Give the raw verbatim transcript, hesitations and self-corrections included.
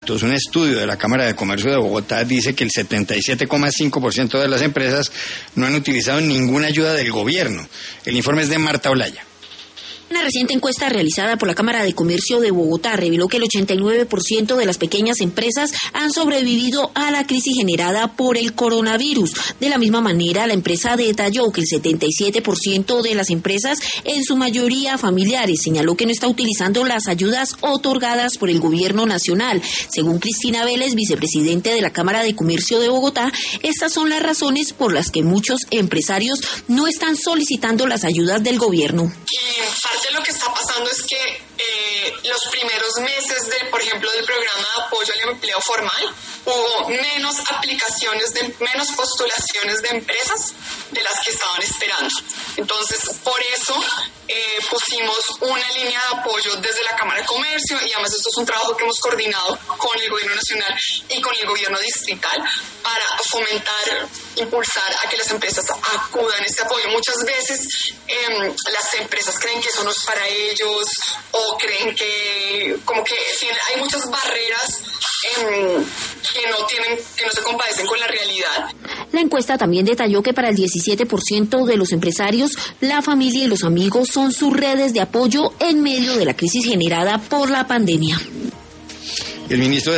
Entonces, un estudio de la Cámara de Comercio de Bogotá dice que el setenta y siete coma cinco por ciento de las empresas no han utilizado ninguna ayuda del gobierno. El informe es de Marta Olaya. Una reciente encuesta realizada por la Cámara de Comercio de Bogotá reveló que el ochenta y nueve por ciento de las pequeñas empresas han sobrevivido a la crisis generada por el coronavirus. De la misma manera, la empresa detalló que el setenta y siete por ciento de las empresas, en su mayoría familiares, señaló que no está utilizando las ayudas otorgadas por el gobierno nacional. Según Cristina Vélez, vicepresidente de la Cámara de Comercio de Bogotá, estas son las razones por las que muchos empresarios no están solicitando las ayudas del gobierno. De lo que está pasando es que eh, los primeros meses, de, por ejemplo, del programa de apoyo al empleo formal, hubo menos aplicaciones, de, menos postulaciones de empresas de las que estaban esperando. Entonces, por eso eh, pusimos una línea de apoyo desde la Cámara de Comercio, y además esto es un trabajo que hemos coordinado con el gobierno nacional y con el gobierno distrital para fomentar, impulsar a que las empresas acudan a este apoyo. Muchas veces eh, las empresas creen que eso no es para ellos, o creen que como que hay muchas barreras eh, que no tienen, que no se compadecen con la realidad. La encuesta también detalló que para el diecisiete por ciento de los empresarios, la familia y los amigos son sus redes de apoyo en medio de la crisis generada por la pandemia. El ministro de